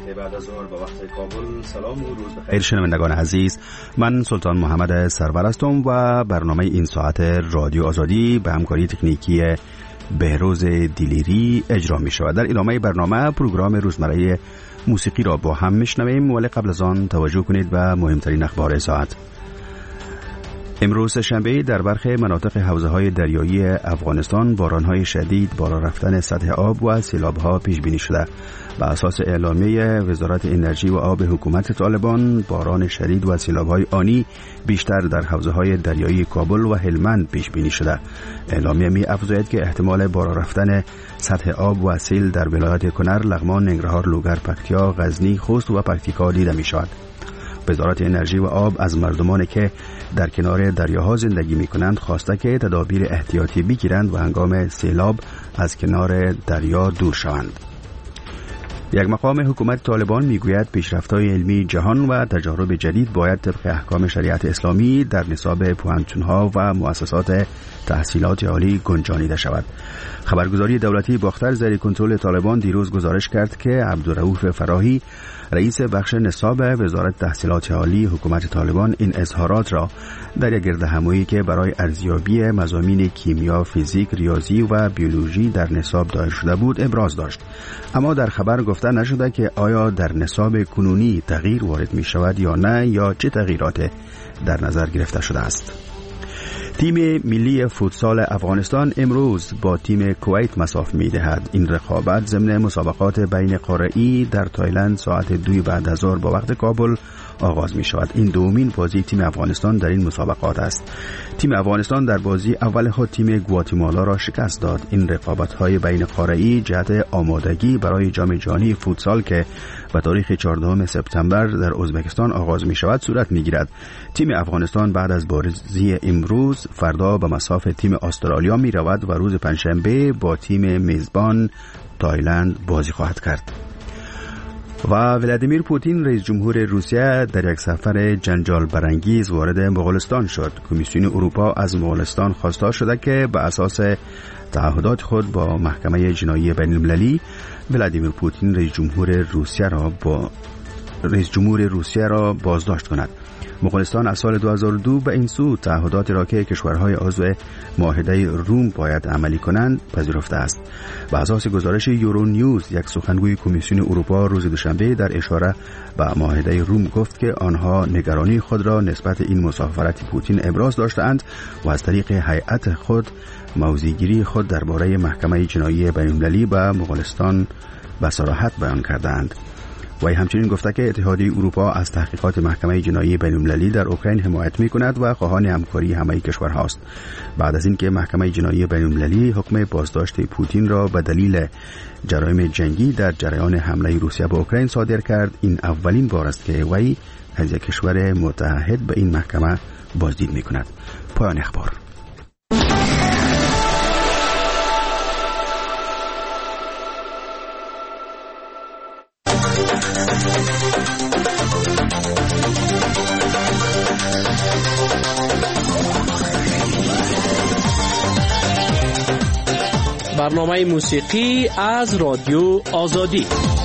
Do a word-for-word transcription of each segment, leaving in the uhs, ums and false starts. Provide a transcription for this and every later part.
بعد از ظهر به وقت کابل. سلام و روز بخیر شنوندگان عزیز، من سلطان محمد سرور هستم و برنامه این ساعت رادیو آزادی به همکاری تکنیکی بهروز دیلیری اجرا می شود. در ادامه برنامه پروگرام روزمره موسیقی را با هم میشنویم، ولی قبل از آن توجه کنید به مهمترین اخبار ساعت. امروز شنبه در برخی مناطق حوزه‌های دریایی افغانستان باران‌های شدید، بالا رفتن سطح آب و سیلاب‌ها پیش بینی شده. بر اساس اعلامیه وزارت انرژی و آب حکومت طالبان، باران شدید و سیلاب‌های آنی بیشتر در حوزه‌های دریایی کابل و هلمند پیش بینی شده. اعلامیه می‌افزاید که احتمال بالا رفتن سطح آب و سیل در ولایت کنر، لغمان، ننگرهار، لوگر، پکتیا، غزنی، خوست و پکتیکا دیده می‌شود. وزارت انرژی و آب از مردمانی که در کنار دریاها زندگی می کنند خواسته که تدابیر احتیاطی بگیرند و هنگام سیلاب از کنار دریا دور شوند. یک مقام حکومت طالبان میگوید پیشرفت‌های علمی جهان و تجارب جدید باید طبق احکام شریعت اسلامی در نصاب پوهنتون‌ها و مؤسسات تحصیلات عالی گنجانیده شود. خبرگزاری دولتی باختر زیر کنترل طالبان دیروز گزارش کرد که عبدالرؤوف فراهی، رئیس بخش نصاب وزارت تحصیلات عالی حکومت طالبان، این اظهارات را در یک گردهمایی که برای ارزیابی مضامین کیمیا، فیزیک، ریاضی و بیولوژی در نصاب دایر شده بود ابراز داشت. اما در خبر گفته نشده که آیا در نصاب کنونی تغییر وارد می شود یا نه، یا چه تغییرات در نظر گرفته شده است. تیم ملی فوتسال افغانستان امروز با تیم کویت مساف می دهد. این رقابت ضمن مسابقات بین قاره‌ای در تایلند ساعت دوی بعد از ظهر با وقت کابل آغاز می شود. این دومین بازی تیم افغانستان در این مسابقات است. تیم افغانستان در بازی اول خود تیم گواتیمالا را شکست داد. این رقابت‌های بین قاره‌ای جهت آمادگی برای جام جهانی فوتسال که به تاریخ چهاردهم سپتامبر در ازبکستان آغاز می شود صورت می گیرد. تیم افغانستان بعد از بازی امروز فردا به مصاف تیم استرالیا می رود و روز پنجشنبه با تیم میزبان تایلند بازی خواهد کرد. و ولادیمیر پوتین رئیس جمهور روسیه در یک سفر جنجال برانگیز وارد مغولستان شد. کمیسیون اروپا از مغولستان خواستار شده که به اساس تعهدات خود با محکمه جنایی بین المللی ولادیمیر پوتین رئیس جمهور روسیه را با رئیس جمهور روسیه را بازداشت کند. مغولستان از سال دو هزار و دو به این سو تعهدات را که کشورهای عضو معاهده روم باید عملی کنند پذیرفته است. به اساس گزارش یورو نیوز، یک سخنگوی کمیسیون اروپا روز دوشنبه در اشاره به معاهده روم گفت که آنها نگرانی خود را نسبت این مسافرت پوتین ابراز داشتند و از طریق هیئت خود موضع‌گیری خود درباره محکمه جنایی بین‌المللی به مغولستان به صراحت بیان کردند. و همچنین گفته که اتحادیه اروپا از تحقیقات محکمه جنایی بین‌المللی در اوکراین حمایت می‌کند و خواهان همکاری همه کشورهاست. بعد از اینکه محکمه جنایی بین‌المللی حکم بازداشت پوتین را به دلیل جرایم جنگی در جریان حمله روسیه به اوکراین صادر کرد، این اولین بار است که وی از یک کشور متحد به این محکمه بازدید می‌کند. پایان اخبار. برنامه موسیقی از رادیو آزادی.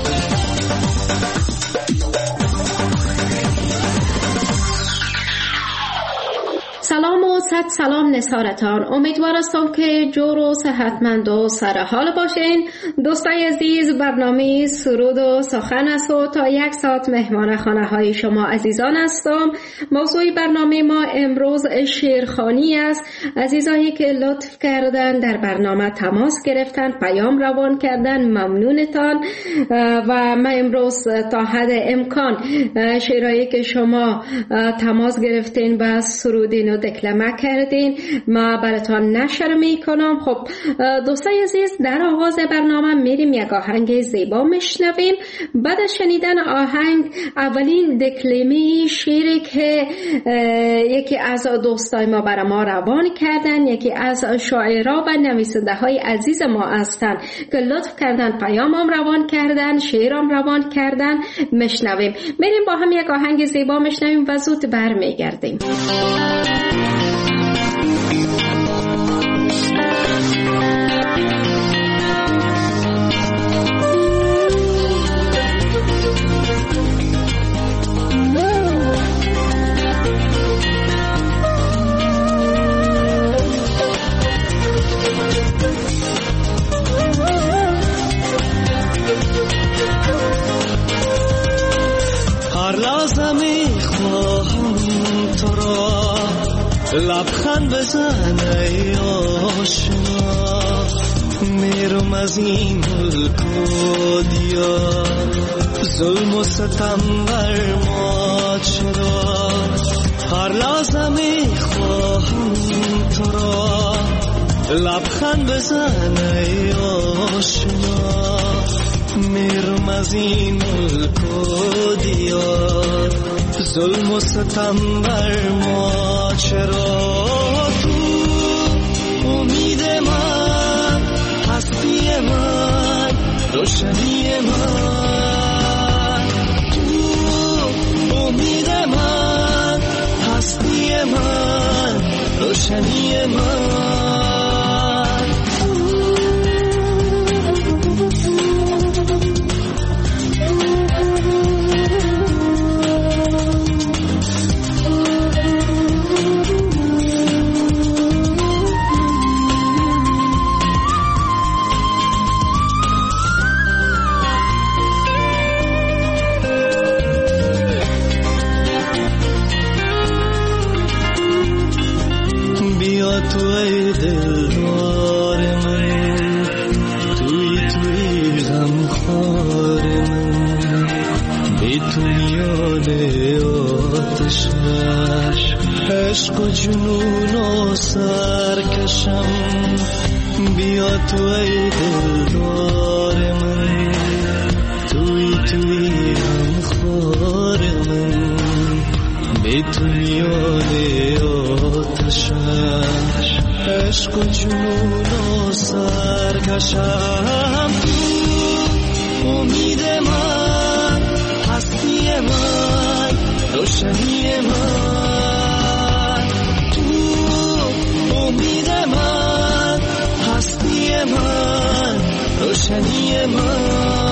سلام و صد سلام نثارتان. امیدوار هستم که جور و صحتمند و سر حال باشین. دوستای عزیز، برنامه سرود و سخن است و تا یک ساعت مهمان خانه های شما عزیزان هستم. موضوع برنامه ما امروز شعرخوانی است. عزیزانی که لطف کردن در برنامه تماس گرفتن، پیام روان کردن، ممنونتان. و ما امروز تا حد امکان شعرهایی که شما تماس گرفتین و سرودین و دکلمه کردین ما براتان نشر میکنم. خب دوستای عزیز، در آغاز برنامه میریم یک آهنگ زیبا میشنویم. بعد از شنیدن آهنگ اولین دکلمه شعری که یکی از دوستای ما برای ما روان کردن، یکی از شاعرها و نویسنده های عزیز ما هستن که لطف کردن پیامم روان کردن، شعرم روان کردن، میشنویم. میریم با هم یک آهنگ زیبا میشنویم و زود برمیگردیم. لبخند بزن ای آشنا، میرم از این ملک و دیار، ظلم و ستم بر ما چرا، هر لحظه میخواهم تو را، لبخند بزن ای آشنا، میرم از این ملک و دیار، ظلم و ستم بر ما چرا، تو امید من، هستی من، روشنی من، تو امید من، هستی من، روشنی من. تو ای دلدار من، توی توی غمخوار من، بی تو میان آتش عشق و جنون و سرکشم، بیا تو ای دلدار من، توی توی غمخوار من، بی تو میان آتش عشق و جنون و سرکشم، تو امید من، هستی من، روشنی من، تو امید من، هستی من، روشنی من.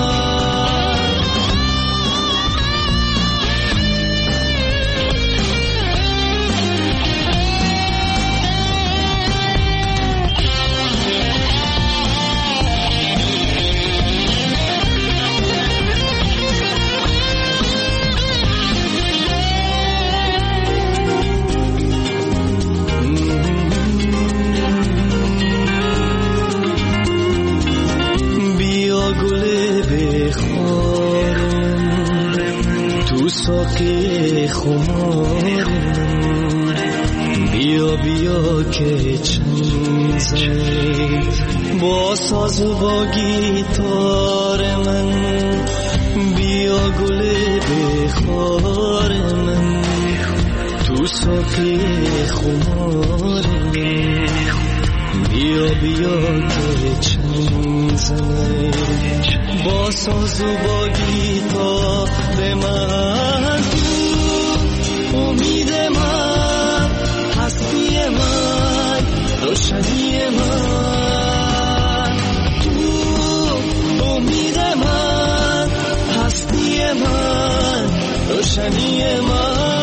ساقی خمار من، بیا بیا که چند زنید با ساز و با گیتار من، بیا گل بخار من، تو ساقی خمار من، بیا بیا که چند زنید با ساز و با گیتار من، تو امید من، هستی من، روشنی من، تو امید من، هستی من، روشنی من.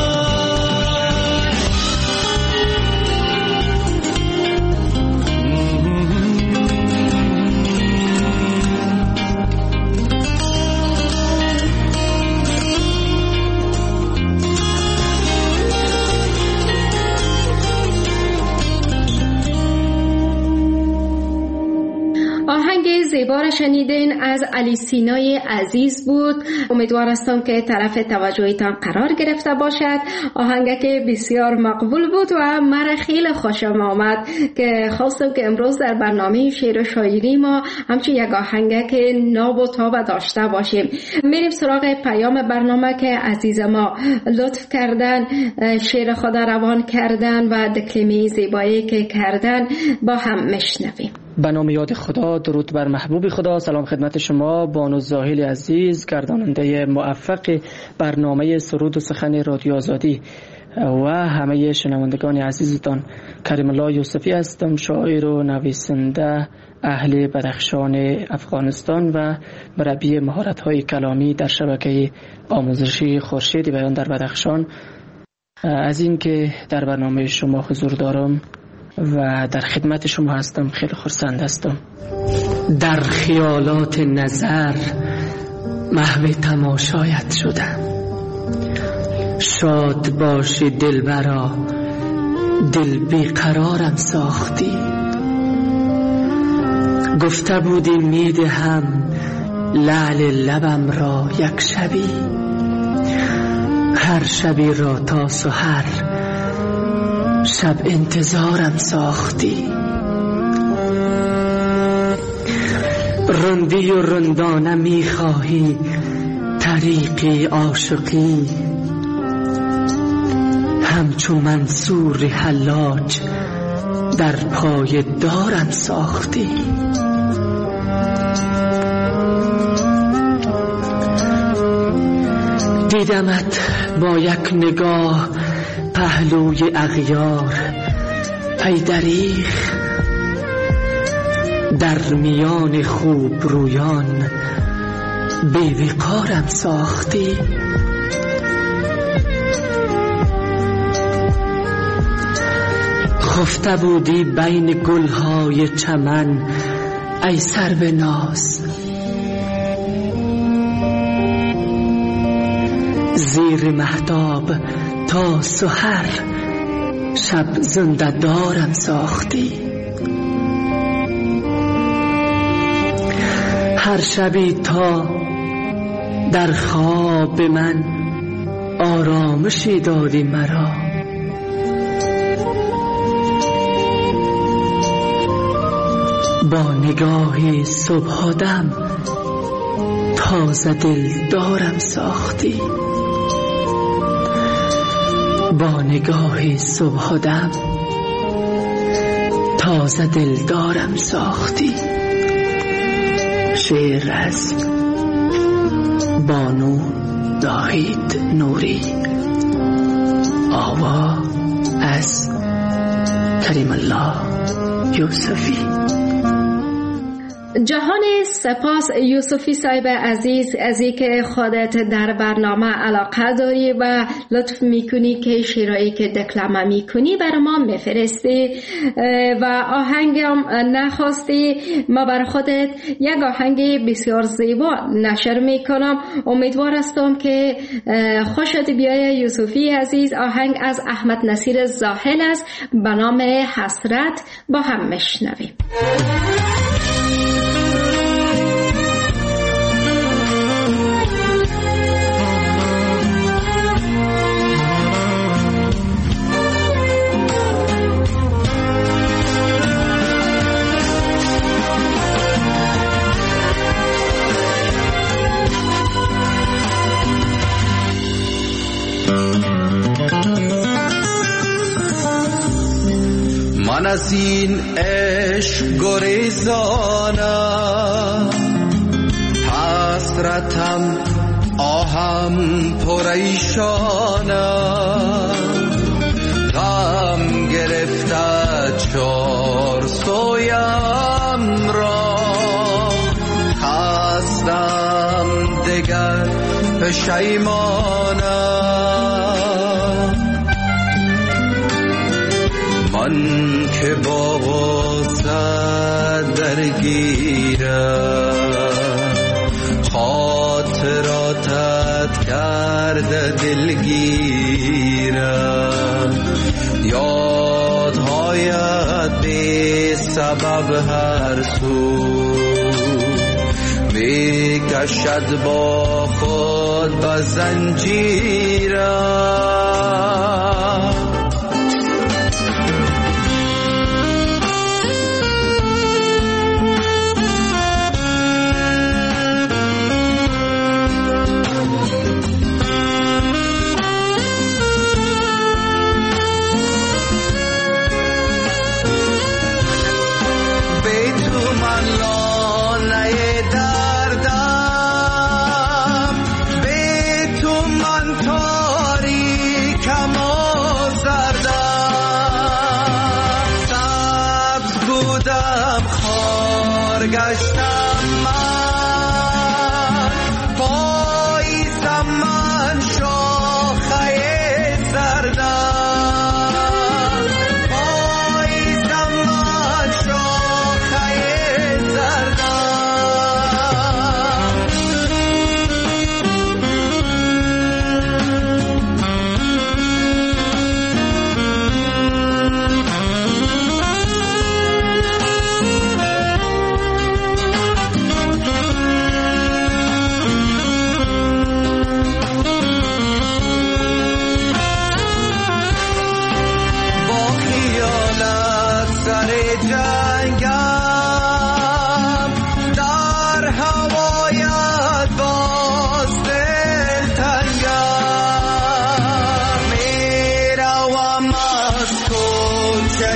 زیبا شنیدین از علی سینای عزیز بود. امیدوار هستم که طرف توجهتان قرار گرفته باشد. آهنگ که بسیار مقبول بود و مرا خیلی خوشم آمد که خواستم که امروز در برنامه شعر و شاعری ما همچون یک آهنگ که ناب و تاب داشته باشیم. میریم سراغ پیام برنامه که عزیز ما لطف کردن، شعر خود روان کردن و دکلمه زیبایی که کردن با هم میشنویم. به نام یاد خدا، درود بر محبوب خدا. سلام خدمت شما بانو زاهل عزیز، گرداننده موفق برنامه سرود و سخن رادیو آزادی و همه شنوندگان عزیزتان. کریم الله یوسفی هستم، شاعر و نویسنده اهل بدخشان افغانستان و مربی مهارت‌های کلامی در شبکه آموزشی خورشید بیان در بدخشان. از اینکه در برنامه شما حضور دارم و در خدمت شما هستم خیلی خرسند هستم. در خیالات نظر محو تماشایت شدم، شاد باشی دلبرا دل بیقرارم ساختی. گفته بودی میدهم لعل لبم را یک شبی، هر شبی را تا سحر شب انتظارم ساختی. رندی و رندانه میخواهی طریقی عاشقی، همچو منصور حلاج در پای دارم ساختی. دیدمت با یک نگاه پهلوی اغیار، ای دریغ در میان خوب رویان بی وقارم ساختی. خفته بودی بین گلهای چمن ای سرو ناز، زیر مهتاب تا سحر شب زنده دارم ساختی. هر شبی تا در خواب من آرامشی دادی مرا، با نگاهی صبح دم تازه دل دارم ساختی. با نگاهی صبح دم تازه دل دارم ساختی. شعر از بانو داهید نوری، آوا از کریم الله یوسفی. جهان سپاس یوسفی صاحب عزیز از اینکه خودت در برنامه علاقه داری و لطف میکنی که شعرهایی که دکلمه میکنی بر ما میفرستی و آهنگم نخواستی. ما بر خودت یک آهنگ بسیار زیبا نشر میکنم. امیدوار هستم که خوشت بیای یوسفی عزیز. آهنگ از احمد نصیر زاهل است به نام حسرت. با هم میشنویم. من از این عشق گریزانم، حسرتم آهم پریشانم، غم گرفته چار سویم را، خستم دگر پشیمانم. من که با غصه درگیرم، خاطراتت کرده دلگیرم، یادهایت بی سبب هر سو میکشد با خود به زنجیرم. جنگم در هوایت باز دل تنگم میروم از کوچه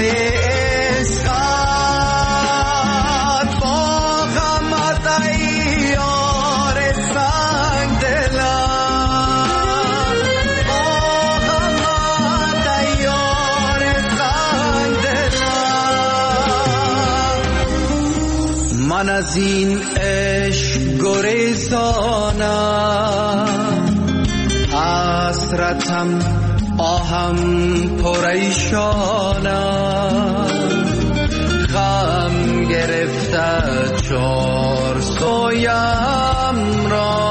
عشقت با غمت ای یار سنگ دلم با غمت ای یار سنگ دلم من از این عشق گریزانم حسرتم آهم پریشانم غم گرفته چار سویم را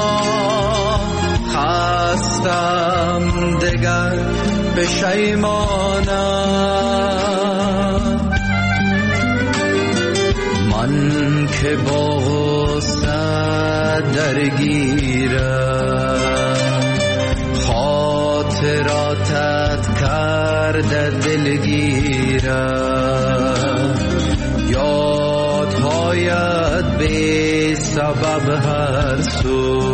خستم دگر پشیمانم من که با غصه درگیرم خاطراتت کرده دلگیرم یادهایت بی سبب هر سو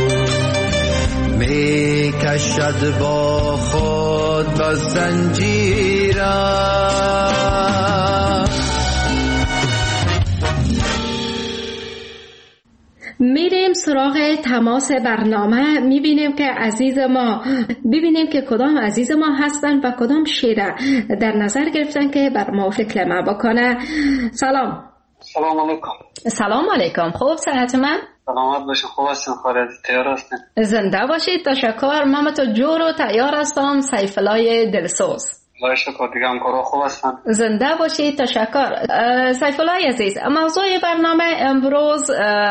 می کشد با خود با زنجیرم. میریم سراغ تماس برنامه، میبینیم که عزیز ما ببینیم که کدام عزیز ما هستن و کدام شیره در نظر گرفتن که بر ما فکر بکنه. سلام. سلام علیکم. سلام علیکم. خوب صحت من؟ سلامت باشید. خوب هستین؟ خارج تیار هستین؟ زنده باشید. تشکر. من تو جور و تیار هستم. سیفالله دلسوز. الله شکر. دیگه همکارا خوب هستن؟ زنده باشید. تشکر. سیفالله عزیز، موضوع برنامه امروز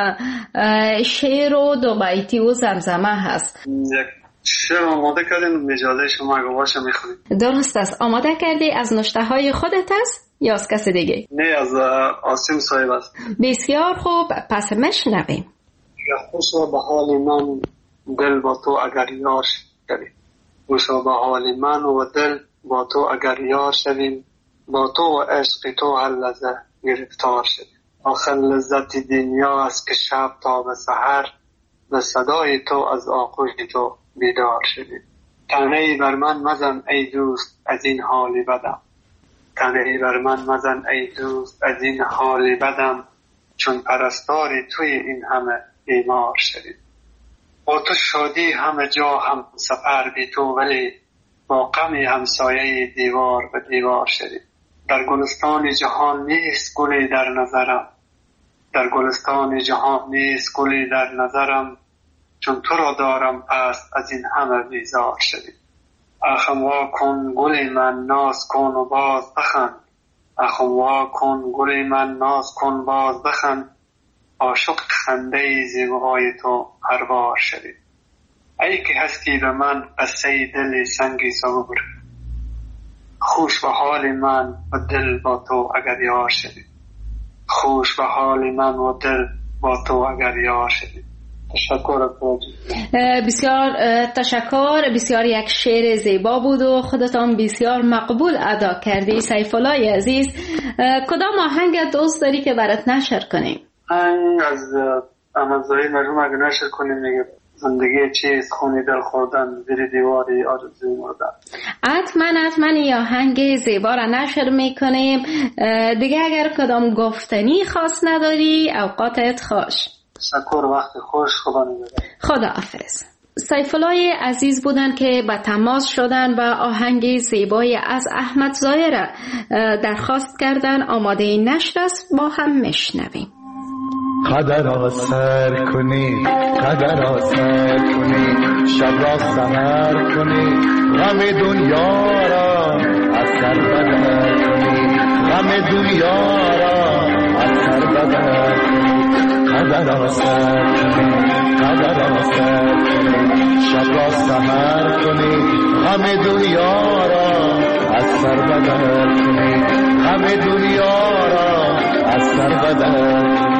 شعر و دو بیتی و زمزمه هست. یک شعر آماده کردیم، اجازه شما اگه باشه میخونیم. درست است. آماده کردی؟ از نوشته های خودت است یا از کس دیگه؟ نه، از عاصم صاحب است. بسیار خوب، پس مشنویم. خوش و به حال من دل با تو اگر یار شویم، خوش و به حال من و دل با تو اگر یار شویم، با تو و عشق تو هر لحظه گرفتار شویم. آخر لذت دنیا است که شب تا به سحر به صدای تو از آغوش تو بیدار شویم. طعنه‌ای بر من مزن ای دوست از این حالی بدم، طعنه‌ای بر من مزن ای دوست از این حالی بدم، چون پرستاری توی این همه بیمار شویم. با تو شادی همه جا هم سفر بی تو، ولی با غم همسایه دیوار به دیوار شویم. در گلستان جهان نیست گلی در نظرم، در گلستان جهان نیست گلی در نظرم، چون تو را دارم پس از این همه بیزار شویم. اخم وا کن گل من ناز کن و باز بخند، اخم وا کن گل من ناز کن باز بخند، عاشق خنده زیبای تو هر بار شویم. ای که هستی به من قصه دل سنگی صبور، خوش به حال من و دل با تو اگر یار شویم، خوش به حال من و دل با تو اگر یار شویم. تشکر. بسیار تشکر. بسیار یک شعر زیبا بود و خودتان بسیار مقبول ادا کردی. سیفالله عزیز، کدام آهنگ دوست داری که برات نشر کنیم؟ آهنگ از امازایی مرحوم اگه نشر کنیم میگه زندگی چیست خونی دل خوردن زیر دیواری آرزوی مردن. حتما حتما این آهنگ زیبا را نشر میکنیم. دیگه اگر کدام گفتنی خاص نداری اوقاتت خوش. تشکر. وقت خوش. خدا نگهدار. خدا حافظ. سیفالله عزیز بودن که به تماس شدن و آهنگ زیبای از احمد ظاهر درخواست کردن. آماده نشر است، با هم میشنویم. قدر را سر کنی، قدر را سر کنی، شب را سحر کنی، غم دنیا را از سر بدر کنی، غم دنیا را از سر بدر کنی. قدر را سر کنی، قدر را سر کنی، شب را سحر کنی، غم دنیا را از سر بدر کنی، غم دنیا را از سر بدر کنی.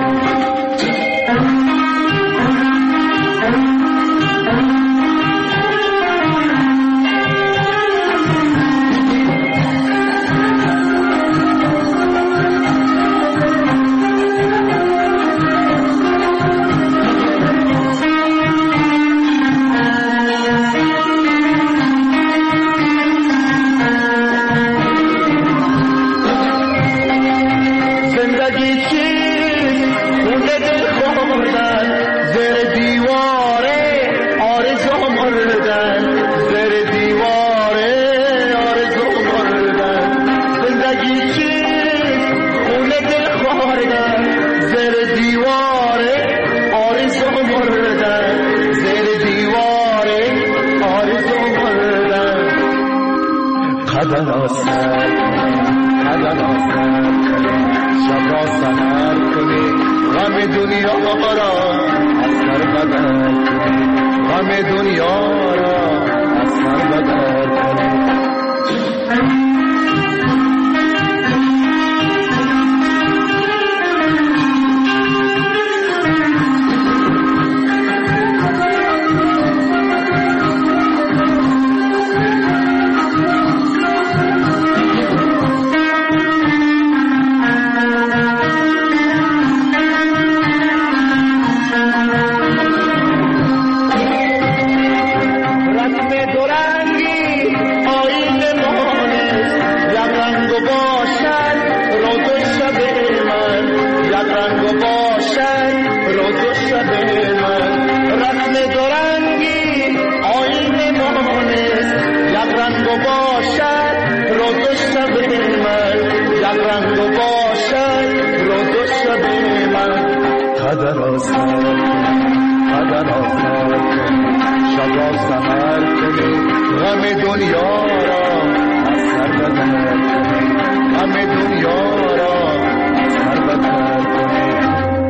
زندگی چیست خون دل خوردن زیر دیواره آرزو مردن زیر دیواره آرزو مردن زندگی چیست خون دل خوردن زیر دیواره آرزو مردن زیر دیواره آرزو مردن قدر آسد قدر آسد شب را سهر کنی غم دنیا را از سر بدر کنی غم دنیا را از سر بدر کنی قدر آسد قدر آسد شب را سهر کنی غم دنیا را از سر بدر کنی غم دنیا را از سر بدر کنی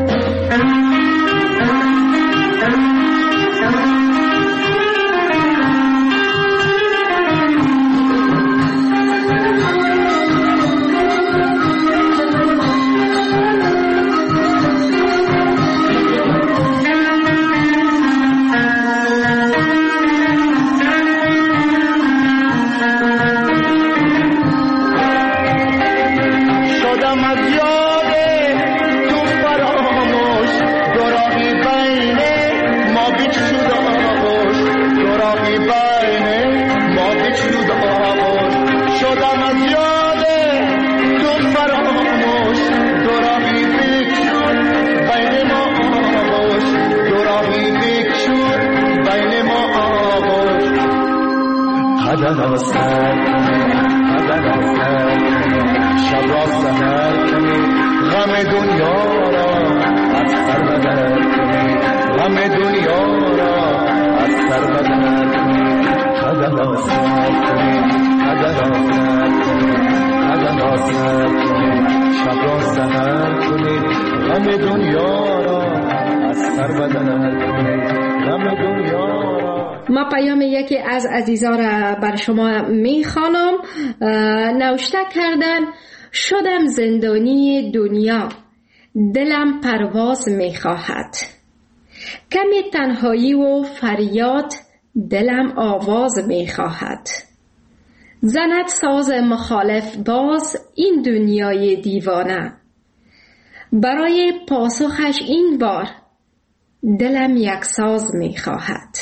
قدر آسد قدر آسد شب را سهر کنی غم دنیا را از سر بدر کنی غم دنیا را از سر بدر کنی قدر آسد قدر آسد قدر آسد شب را سهر کنی غم دنیا را از سر بدر کنی غم دنیا را. ما پیام یکی از عزیزا را بر شما میخوانم. نوشته کردن شدم زندانی دنیا دلم پرواز میخواهد کمی تنهایی و فریاد دلم آواز میخواهد زند ساز مخالف باز این دنیای دیوانه برای پاسخش این بار دلم یک ساز میخواهد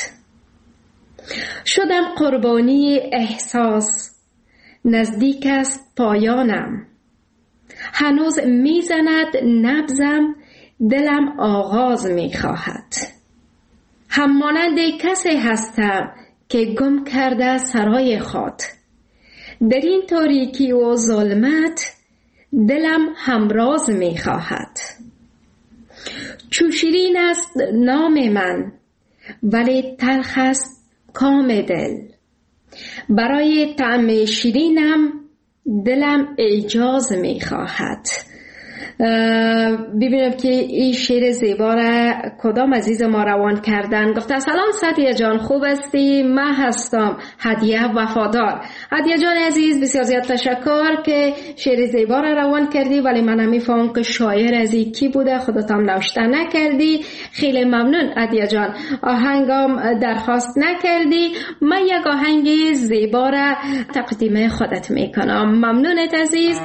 شدم قربانی احساس نزدیک است پایانم هنوز میزند نبضم دلم آغاز میخواهد هم مانند کسی هستم که گم کرده سرای خود در این تاریکی و ظلمت دلم همراز میخواهد چو شیرین است نام من ولی تلخ است کام دل برای طعم شیرینم دلم اعجاز میخواهد. ببینم که این شعر زیبا را کدام عزیز ما روان کردن. گفته سلام سعدیه جان، خوب هستی؟ من هستم هدیه وفادار. هدیه جان عزیز بسیار زیاد تشکر که شعر زیبا را روان کردی، ولی من نمیفهم که شاعر از کی بوده، خودت هم نوشته نکردی. خیلی ممنون هدیه جان، آهنگم درخواست نکردی. من یک آهنگ زیبا را تقدیم خودت میکنم. ممنونت عزیز.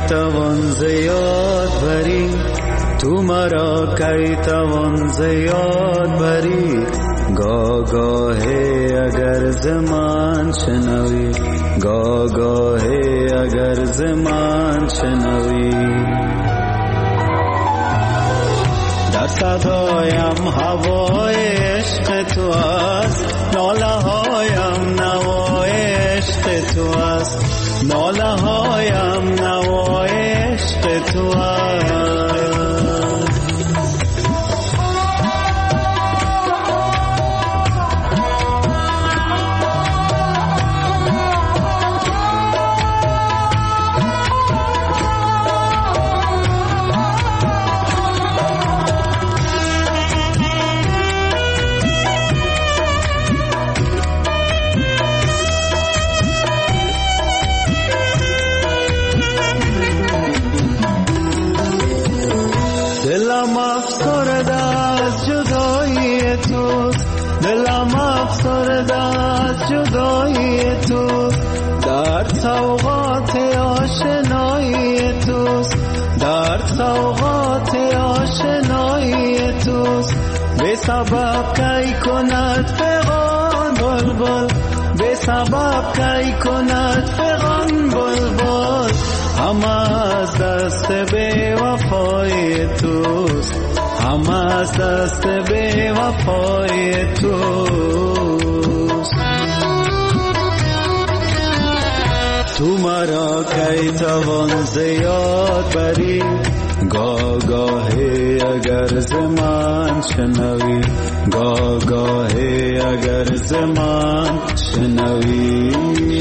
توان زیاد بری، تو مرا کی توان زیاد بری. گاه گاهی اگر زمان شنوی، گاه گاهی اگر زمان شنوی. در صدایم هوای عشق تو است، ناله هایم نوای عشق تو است، ناله هایم نوای عشق تو است. دلم افسرده از جدایی توست، دلم افسرده از جدایی توست. در سوغات آشنایی توست، در سوغات آشنایی توست. به سبب کی کند فغان بلبل، به سبب کی کند فغان بلبل. همه از دست بی وفای توست، همه از دست بی وفای توست. تو مرا کی توان زیاد بری، گاه گاهی اگر زمان شنوی، گاه گاهی اگر زمان شنوی.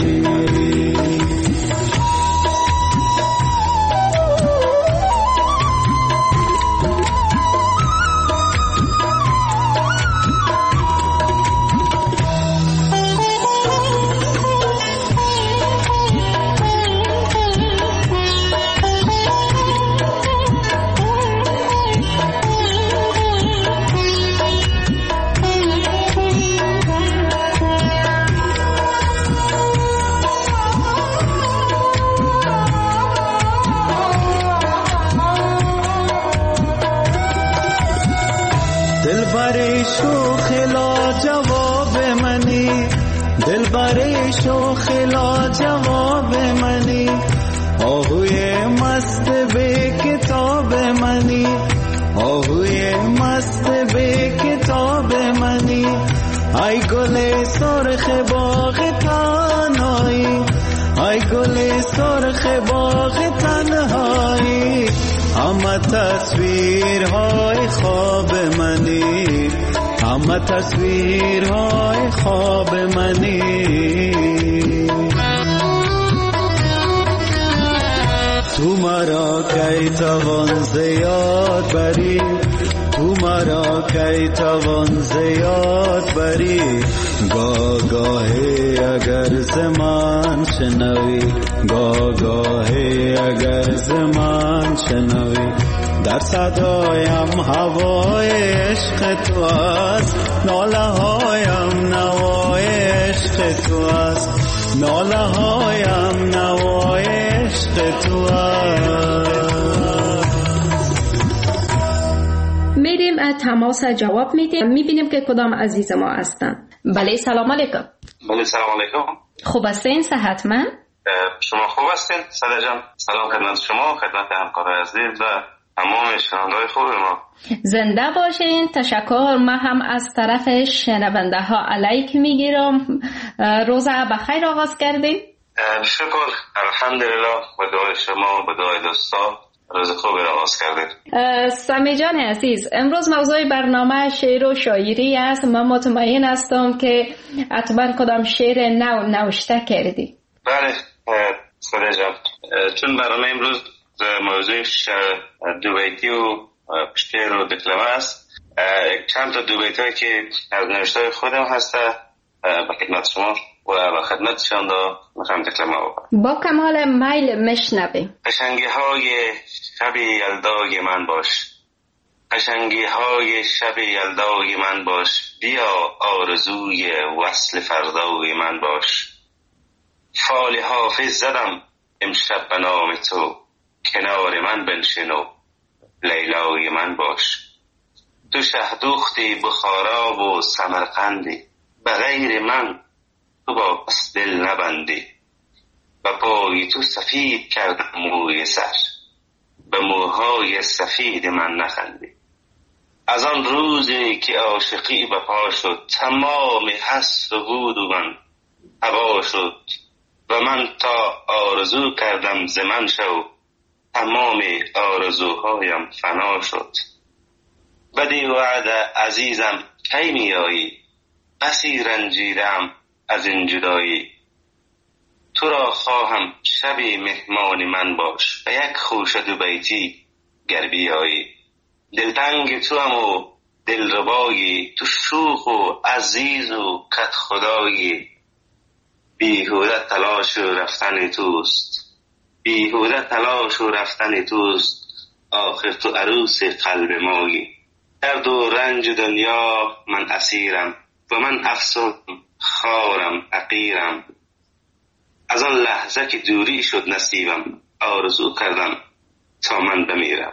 دلبر شوخ لا جواب منی، دلبر شوخ لا جواب منی. آهوی مست به کتاب منی، آهوی مست به کتاب منی. ای گل سرخ باغ تنهایی، ای گل سرخ باغ تنهایی. همه تصویرهای خواب منی، همه تصویرهای خواب منی. تو مرا کی توان زیاد بری، تو مرا کی توان زیاد بری. گاه گاهی اگر زمان شنوی، گاه گاهی اگر زمان شنوی. در صدایم هوای عشق تو است، ناله هایم نوای عشق تو است، ناله هایم نوای عشق تو است. میریم تماس جواب میدیم، میبینیم که کدام عزیز ما هستن. بله سلام علیکم. بله سلام علیکم. خوب هستین؟ صحتمند؟ شما خوب هستین ساده جان؟ سلام خدمت شما، خدمت همکارای عزیز و تمام شنونده‌های خوب ما. زنده باشین. تشکر. ما هم از طرف شنونده ها علیک میگیرم. روز بخیر آغاز کردین؟ شکر الحمدلله، با دعای شما با دعای دوستا روز خوبی را آغاز کردید. سمی جان عزیز، امروز موضوع برنامه شعر و شاعری است. من مطمئن هستم که حتما کدام شعر نو نوشته کردی. بله ساده جان، چون برنامه امروز موضوع دو بیتی و شعر و دکلمه است، چند تا دو بیتی که از نوشته خودم هسته به خدمت شما و به خدمت شما میخوام دکلمه بکنم. با کمال میل میشنویم. قشنگی های شب یلدای من باش، قشنگی های شب یلدای من باش، بیا آرزوی وصل فردای من باش. فال حافظ زدم امشب به نام تو، کنار من بنشین و لیلای من باش. تو شهدوختی بخارا و سمرقندی، به غیر من تو با پس دل نبندی. به پای تو سفید کردم موی سر، به موهای سفید من نخندی. از آن روزی که عاشقی به پا شد، تمام حس و بود و من هوا شد. و من تا آرزو کردم ز من شو، تمام آرزوهایم فنا شد. بدی وعده عزیزم کی می آیی، بسی رنجیدم از این جدایی. تو را خواهم شبی مهمان من باش، به یک خوش دو بیتی گر بیایی. دلتنگ تو هم و دلربایی، تو شوخ و عزیز و کت خدایی. بیهوده تلاش و رفتن توست، بیهوده تلاش و رفتن توست. آخر تو عروس قلب مایی. درد و رنج دنیا من اسیرم، و من افسون خارم حقیرم. از آن لحظه که دوری شد نصیبم، آرزو کردم تا من بمیرم.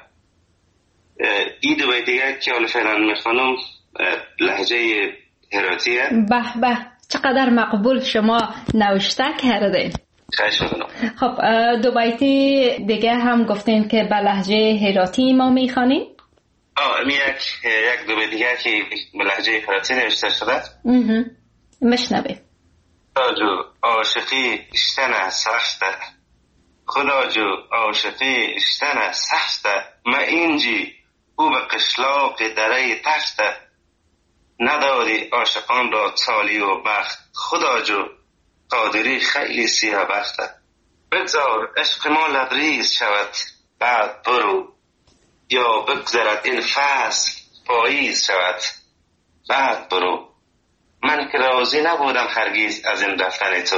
این دو بیت دیگر که حالا فعلا میخوانم لهجه هراتیه. به به، چقدر مقبول شما نوشته کردین. خواهش میکنم. خب دو بیتی دیگه هم گفتین که به لهجه هراتی ما میخوانین؟ آه می یک یک دو بیت دیگر که به لهجه هراتی نوشته شده. مشنویم. خدا جو عاشقی اشتنه سخته، خدا جو عاشقی اشتنه سخته. ما اینجی او به قشلاق دره تخته، نداری عاشقان را تالی و بخت. خدا جو قادری خیلی سیاه بخته. بگذار عشق ما لبریز شود بعد برو، یا بگذرد این فصل پاییز شود بعد برو. من که راضی نبودم هرگیز از این رفتن تو،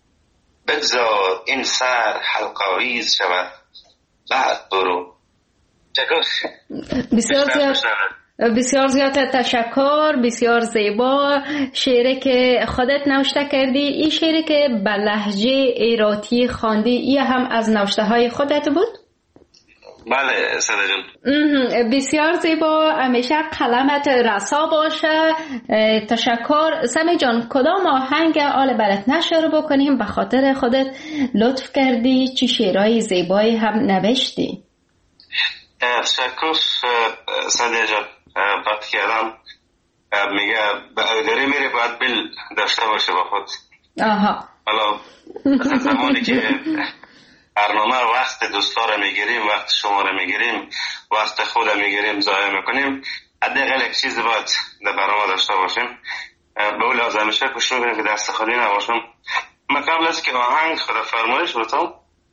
بگذار این سر حلقاویز شود بعد برو. بسیار زیاد بسیار زیاد تشکر، بسیار زیبا. شعری که خودت نوشته کردی، این شعری که به لهجه هراتی خواندی، این هم از نوشته های خودت بود؟ بله ساده جان. بسیار زیبا، همیشه قلمت رسا باشه. تشکر. سمی جان، کدام آهنگ آل برات نشر بکنیم؟ به خاطر خودت لطف کردی، چی شعرهای زیبایی هم نوشتی. تشکر ساده جان. وقتی که آدم میگه به اودری میره باید بل داشته باشه با خود. آها. حالا زمانی که برنامه وقت دوستا رو میگیریم، وقت شما رو میگیریم، وقت خود رو میگیریم، ضایع میکنیم، حداقل یک چیز باید در برنامه داشته باشیم. به اون لازم میشه کوشش میکنیم که دست خالی نباشم. من قبل از که آهنگ خدا فرمایش بتم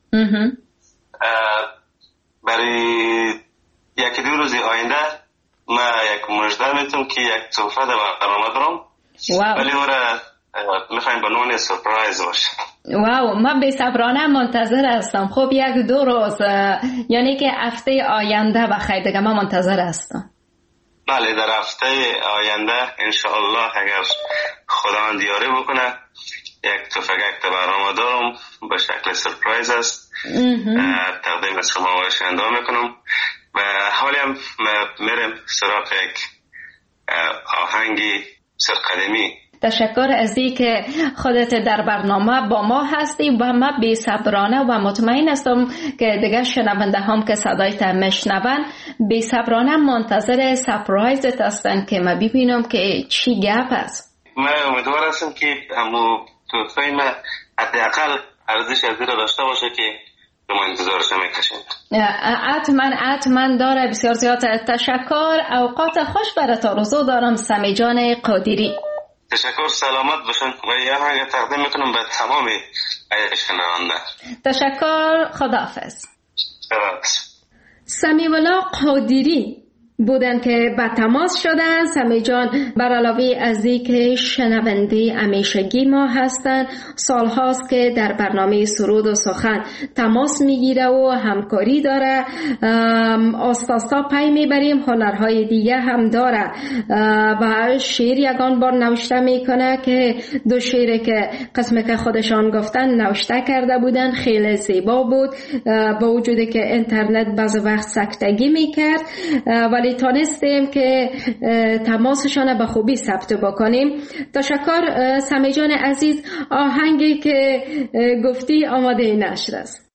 برای یکی دو روزی آینده ما یک مجده میتونم که یک توفه در برنامه دارم، ولی او را میخوایم به نوع سورپرایز باشه. واو، من بی صبرانه منتظر هستم. خب یک دو روز، یعنی که هفته آینده بخیر دیگه من منتظر هستم. بله، در هفته آینده انشاءالله اگر خداوند یاری بکنه یک توفگک در برنامه دارم به شکل سورپرایز است. تقدیم از شما و شنونده میکنم و حالی هم میرم سراغ یک آهنگی سرقدمی. تشکر از این که خودت در برنامه با ما هستی و من بی صبرانه و مطمئن هستم که دیگه شنونده هم که صدایت میشنون بی صبرانه منتظر سپرایزت هستن که ما ببینم که چی گپ است. من امیدوار هستم که همو توفه ما حداقل ارزش از رو داشته باشه که شما انتظارش میکشید. حتما حتما داره. بسیار زیاد تشکر. اوقات خوش برات آرزو دارم سمی جان قادری. تشکر، سلامت باشن و یه آهنگ تقدیم میکنم به تمام شنونده. تشکر، خداحافظ. خداحافظ. سمیع الله قادری بودن که به تماس شدن. سمی جان بر علاوه از اینکه شنونده همیشگی ما هستن، سال هاست که در برنامه سرود و سخن تماس میگیره و همکاری داره. آستاستا پی میبریم، هنرهای دیگه هم داره و شعر یگان بار نوشته میکنه که دو شعر که قسمه که خودشان گفتن نوشته کرده بودن، خیلی زیبا بود با وجودی که اینترنت بعض وقت سکتگی میکرد، ولی تانستیم که تماسشان به خوبی ثبت بکنیم. تشکر سمی جان عزیز. آهنگی که گفتی آماده نشر است.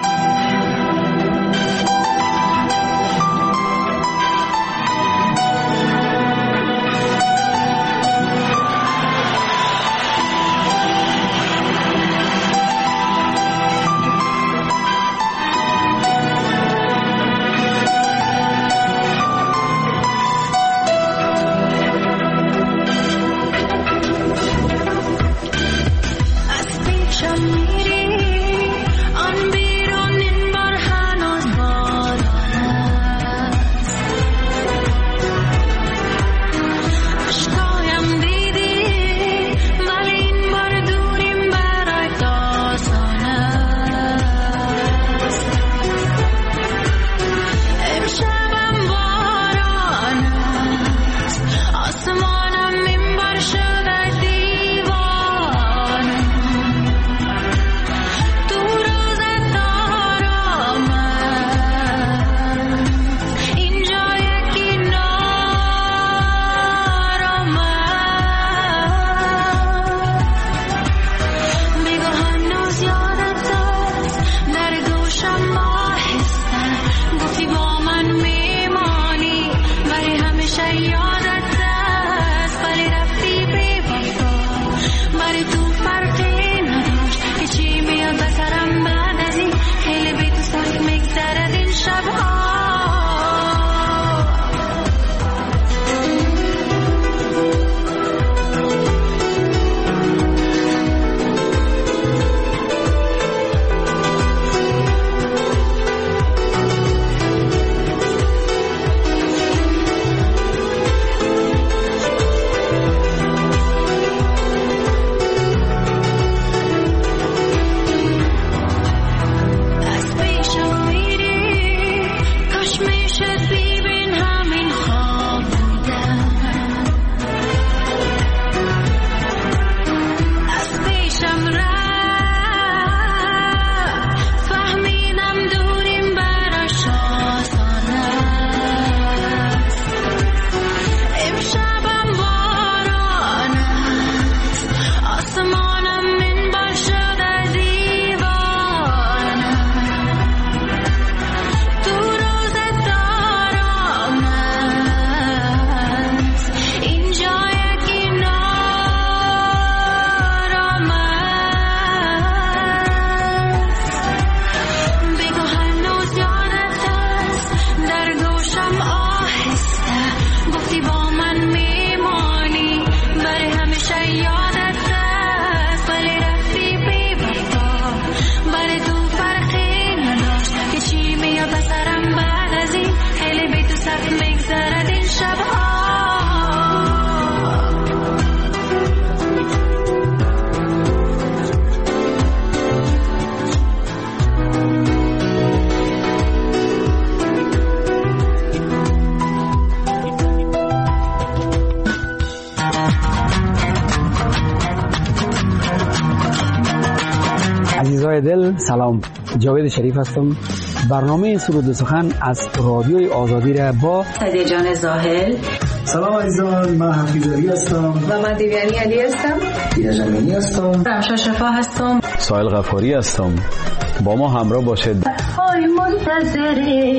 عزیزای دل سلام، جاوید شریف هستم. برنامه سرود و سخن از رادیوی آزادی را با سعدیه جان زاهل. سلام عزیزان، من حفیظ علی هستم و من دیویانی علی هستم. دیده جمینی هستم. رمشا شفا هستم. سایل غفاری هستم. با ما همراه باشید. آی منتظر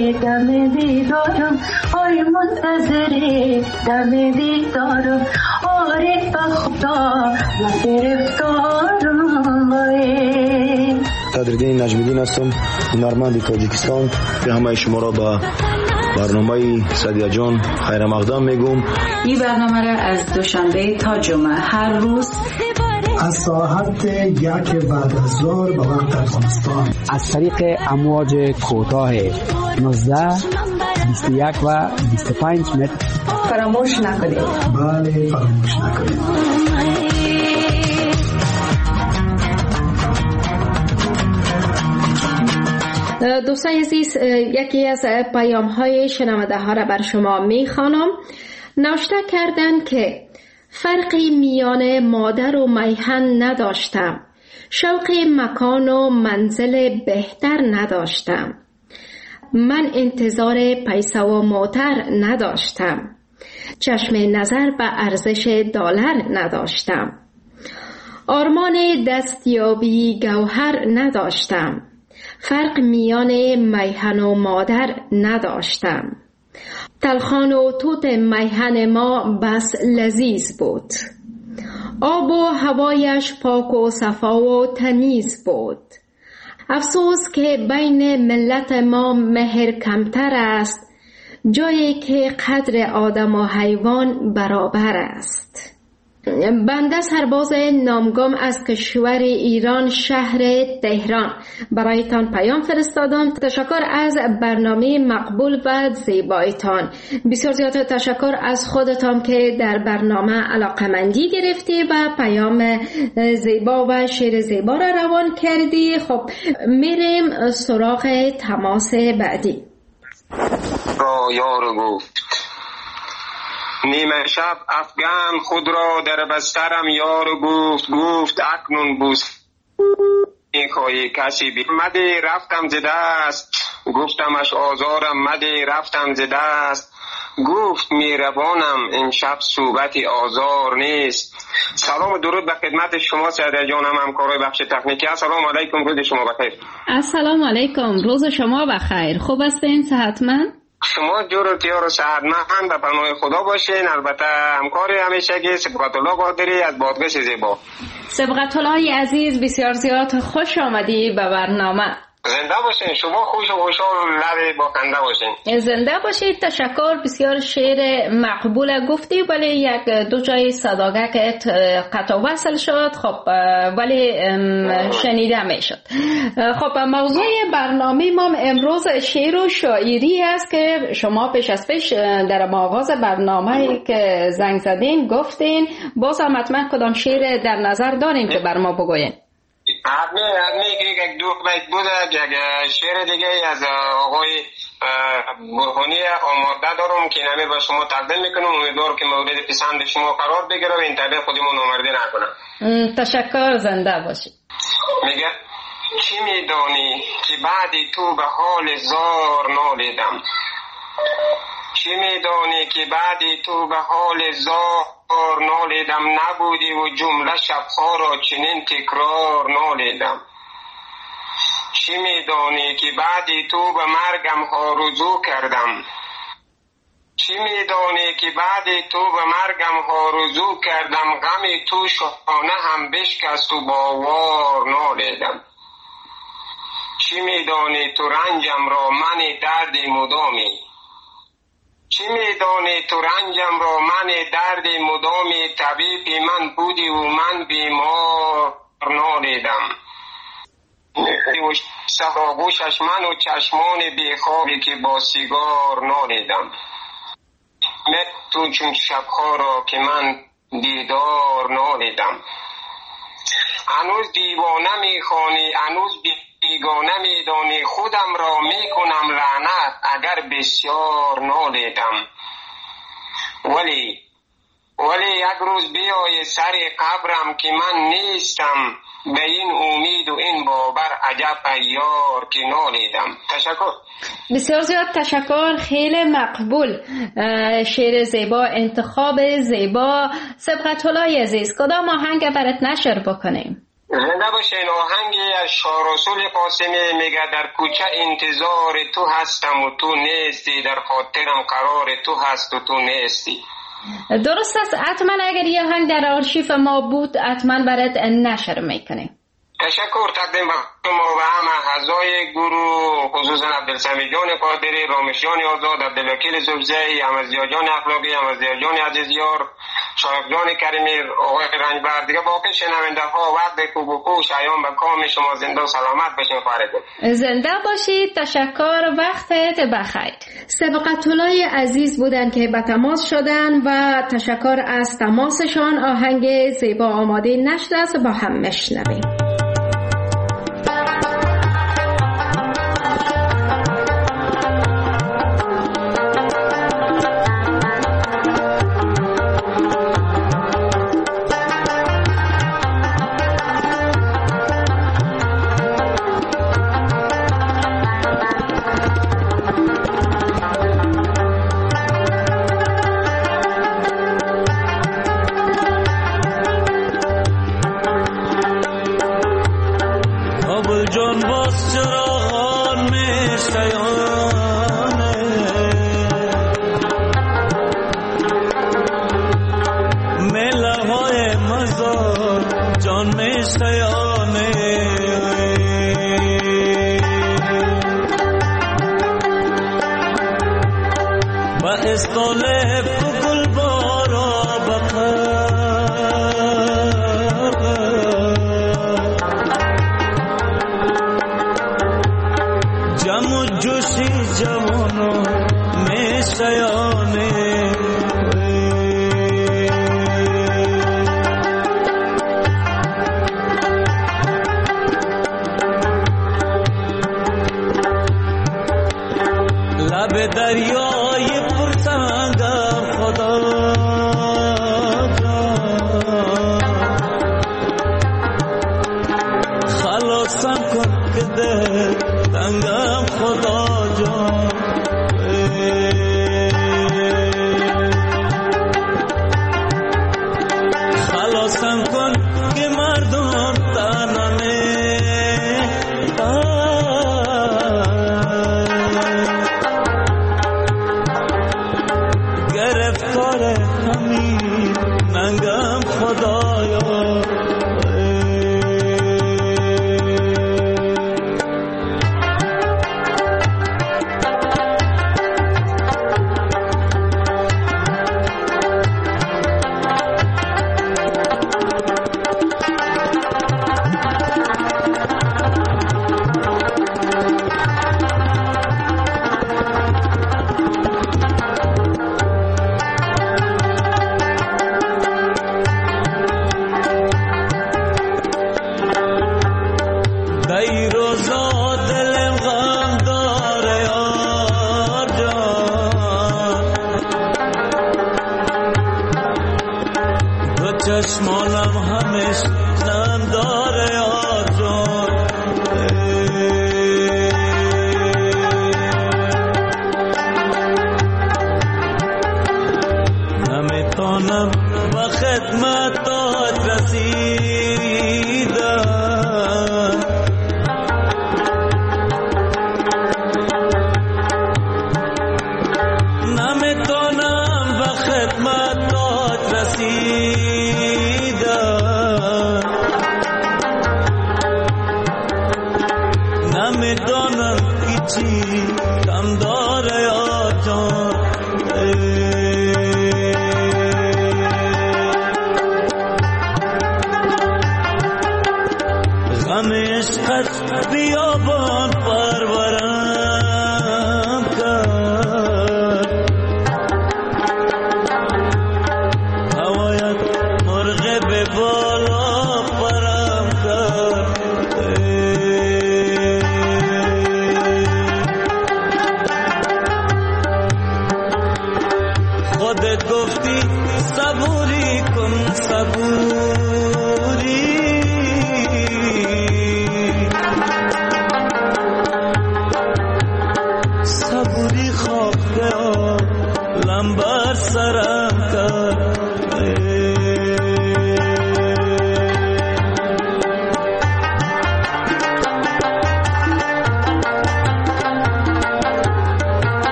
دم دیدارم، آی منتظر دم دیدارم، آره به خدا من گرفتارم. صدرالدین نجمیدین هستم، هنرمند تاجیکستان. به همه شما را با برنامه سعدیه جان خیر مقدم میگم. این برنامه را از دوشنبه تا جمعه هر روز از ساعت یک بعد از ظهر به وقت افغانستان از طریق امواج کوتاه نوزده بیست و یک و بیست و پنج متر. فراموش نکنید. بله فراموش نکنید. دوستان عزیز، یکی از پیام های شنونده ها را بر شما می خوانم. نوشته کردن که فرقی میان مادر و میهن نداشتم، شوق مکان و منزل بهتر نداشتم، من انتظار پیسه و موتر نداشتم، چشم نظر به ارزش دلار نداشتم، آرمان دستیابی گوهر نداشتم، فرق میان میهن و مادر نداشتم، تلخان و توت میهن ما بس لذیذ بود، آب و هوایش پاک و صفا و تمیز بود، افسوس که بین ملت ما مهر کمتر است، جایی که قدر آدم و حیوان برابر است. بنده سرباز نامگم از کشور ایران، شهر تهران، برایتان پیام فرستادم. تشکر از برنامه مقبول و زیبایتان. بسیار زیاد تشکر از خودتان که در برنامه علاقمندی گرفتی و پیام زیبا و شعر زیبا را روان کردی. خب میریم سراغ تماس بعدی. را یار گفت نیمه شب افغان خود را در بسترم یار گفت، گفت اکنون بوس میخواهی کسی بی مده رفتم ز دست، گفتمش آزارم مده رفتم ز دست، گفت میربانم امشب صوبتی آزار نیست. سلام و درود به خدمت شما سعیده جانم، همکارای بخش تکنیکی. السلام علیکم، روز شما بخیر. السلام علیکم، روز شما بخیر. خوب هستین؟ صحتمند؟ شما جور و تیار و صحتمند به پناه خدا باشین. البته همکار همیشگی سبقت الله قادری از بادغیس زیبا. سبقت الله عزیز، بسیار زیاد خوش آمدی به برنامه. زنده باشین، شما خوش و خوشحال لب با خنده باشین. زنده باشید. تشکر. بسیار شعر مقبول گفتی، ولی یک دو جای صداقت قطع وصل شد. خب ولی شنیده میشد. خب موضوع برنامه ما امروز شعر و شاعری است که شما پیش از پیش در آغاز برنامه که زنگ زدین گفتین. باز هم حتما کدام شعر در نظر دارین که بر ما بگوین؟ حتمی حتمی که یک دو بیت بوده، یک شعر دیگه از آقای برهانی آماده دارم که نمی به شما تقدیم میکنم. امیدوارم که مورد پسند شما قرار بگیره و این طبیع خودمون نامرده نکنم. تشکر، زنده باشی. میگه چی میدانی که بعدی تو به حال زار نالیدم، چی میدانی که بعدی تو به حال زار نالیدم، نبودی و جمله شبها را چنین تکرار نالیدم، چی میدانی که بعدی تو به مرگم آرزو کردم، چی میدانی که بعدی تو به مرگم آرزو کردم، غمی تو شانه هم بشکست و باور نالیدم، چی میدانی تو رنجم را من درد مدامی، چی میدانی تو رنجم را من درد مدامی، طبیبی من بودی و من بیمار نالیدم، سهاگوشش من و چشمان بیخوابی که با سیگار نالیدم، تو چون شبها را که من دیدار نالیدم، هنوز دیوانه میخوانی، هنوز بیگانه میدانی، خودم را میکنم لعنت اگر بسیار نالیدم، ولی ولی یک روز بیای سر قبرم که من نیستم، به این امید و این باور عجب ایار که نالیدم. تشکر. بسیار زیاد تشکر، خیلی مقبول. شعر زیبا، انتخاب زیبا. سبقت الله عزیز، کدام آهنگ برات نشر بکنیم؟ زنده باشین. آهنگی از شاه رسول قاسمی میگه در کوچه انتظار تو هستم و تو نیستی، در خاطرم قرار تو هست و تو نیستی. درست است. حتما اگر یه آهنگ در آرشیف ما بود حتما برات نشر میکنیم. تشکر تقدیم به شما و همه اعضای گروه، خصوصا عبدالسمیع جان قادری، رامش جان آزاد، عبدالوکیل زوزی، احمدضیا جان اخلاقی، احمدضیا جان عزیزیار، شایق جان کریمی، آقای رنجبر، دیگه باقی شنونده ها وقت خوب و خوش شایان به کام شما زنده و سلامت باشین. خواهرتون زنده باشید. تشکر، وقتت بخیر. سبقت‌الله عزیز بودن که به تماس شدن و تشکر از تماسشان. آهنگ زیبا آماده نشده است، با هم مشنویم.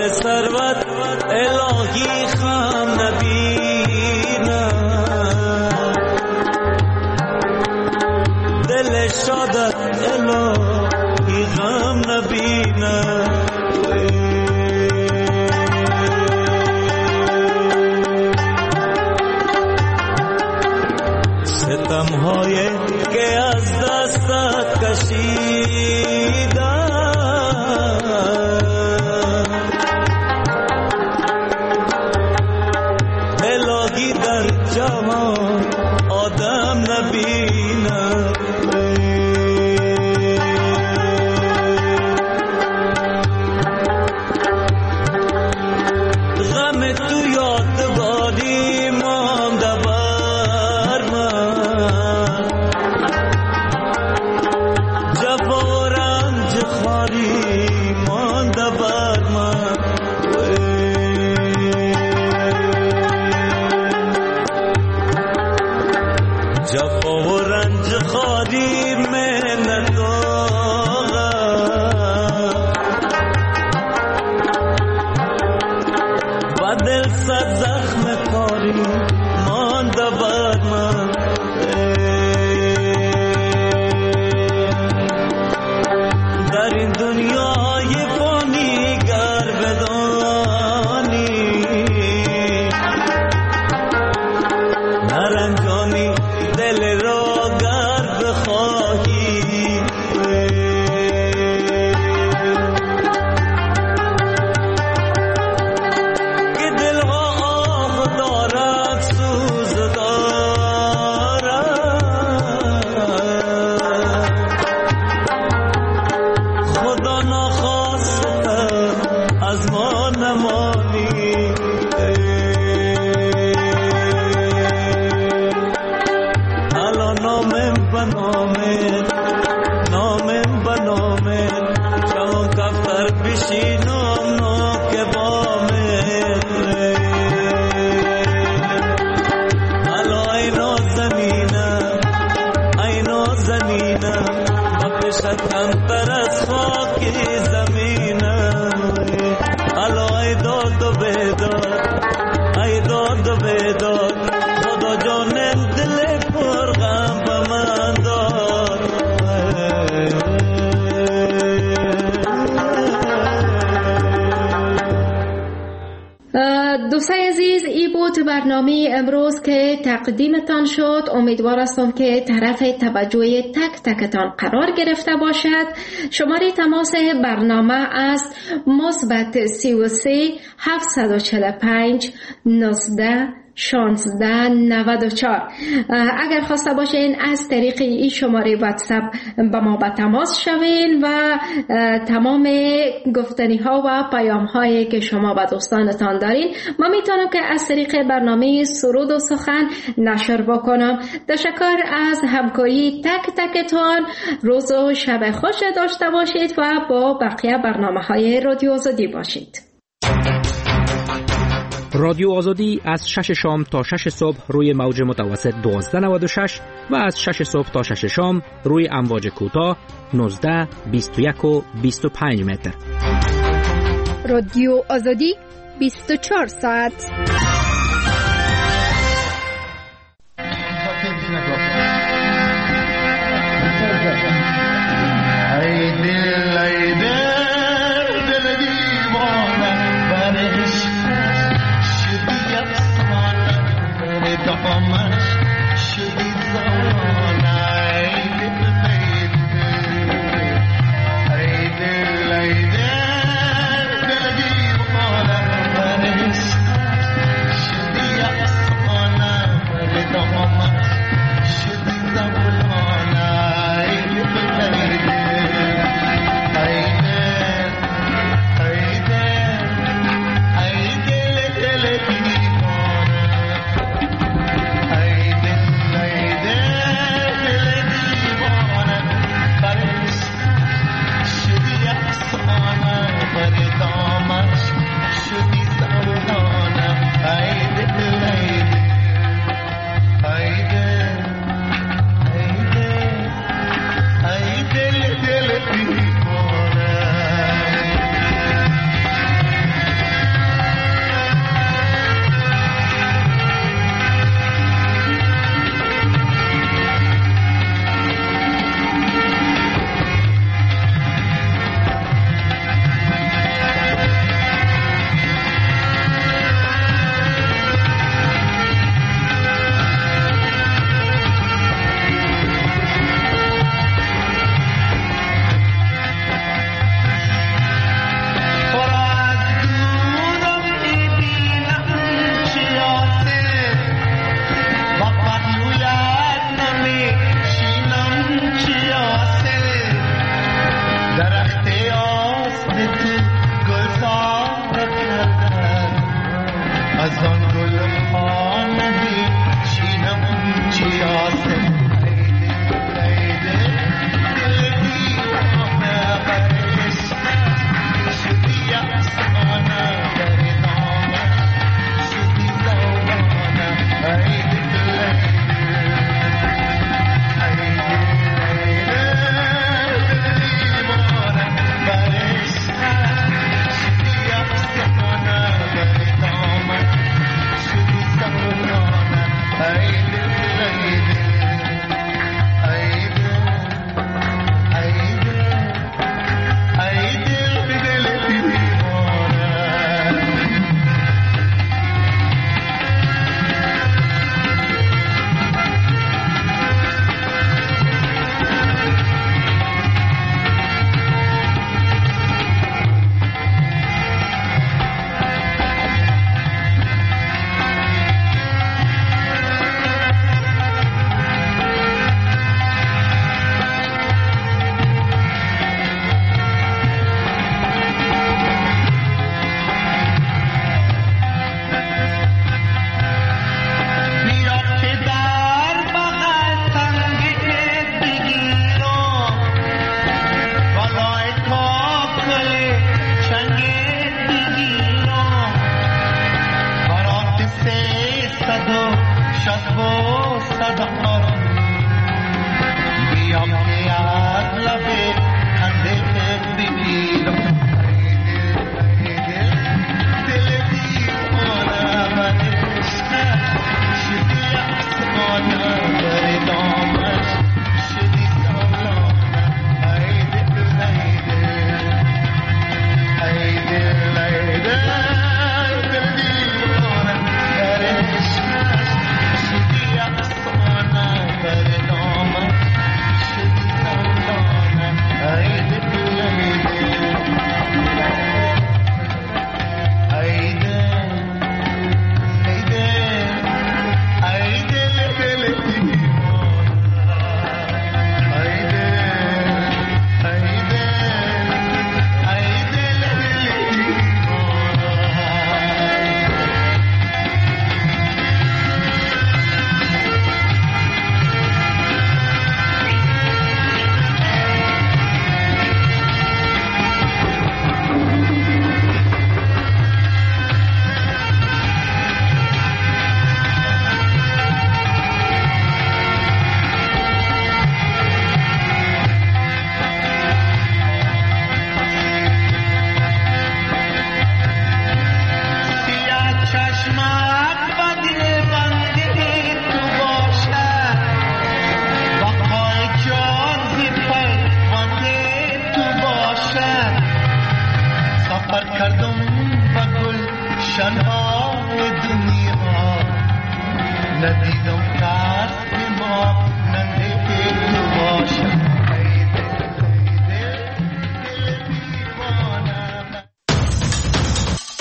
ثروت الهی خم نبینم، دل شادت الهی غم نبینم. ستم‌های که از دستت کشیدم، الهی در جهان آدم نبینم. غم تو یادگاری مانده بر من، جفا و رنج خواری مانده بر من. جفا و رنج خواری منت و دل صد زخم کاری مانده بر من. در این دنیای فانی گر بدانی، نرنجانی دل را گر بخواهی. که دلها آه دارد سوز دارد، خدا نخواسته از ما نمانی. الان نامم بنامت، نامم بنامت، چون کفتر بشینم ناک بامت. الان ای نازنینم، ای نازنینم، با پیشت کمتر از خاک زمینم. الان ای داد و بیداد، ای داد و بیداد، خدا جانم دل پر غم به من داد. دوستای عزیز، ای بود برنامه امروز که تقدیمتان شد. امیدوار هستم که طرف توجه تک تکتان قرار گرفته باشد. شماره تماس برنامه است مثبت سی و سه هفتصد و چهل و پنج نوزده شانزده نود و چهار. اگر خواسته باشین از طریق این شماره واتساپ با ما به تماس شوین و تمام گفتنی ها و پیام هایی که شما به دوستانتان دارین ما میتونم که از طریق برنامه سرود و سخن نشر بکنم. تشکر از همکاری تک تکتان. روز و شب خوش داشته باشید و با بقیه برنامه های رادیو آزادی باشید. رادیو آزادی از شش شام تا شش صبح روی موج متوسط دوازده نود و شش و از شش صبح تا شش شام روی امواج کوتاه نوزده بیست و یک و بیست و پنج متر. رادیو آزادی بیست و چهار ساعت. ای دل ای دل دل دیوانه برش شدی افسانه دامش شدی زمانه. ای دل ای دل دل دیوانه برش و صد آرام بیام که از لب خنده بگیرم دل دیوانه من عشقت شدی آسمانه بر دامش شدی سالانه ای دل ای دل ای دل ای دل دل دیوانه بر عشقت شدی آسمانه بر دامش شدی سالانه ای دل ای ندیدم کس به ما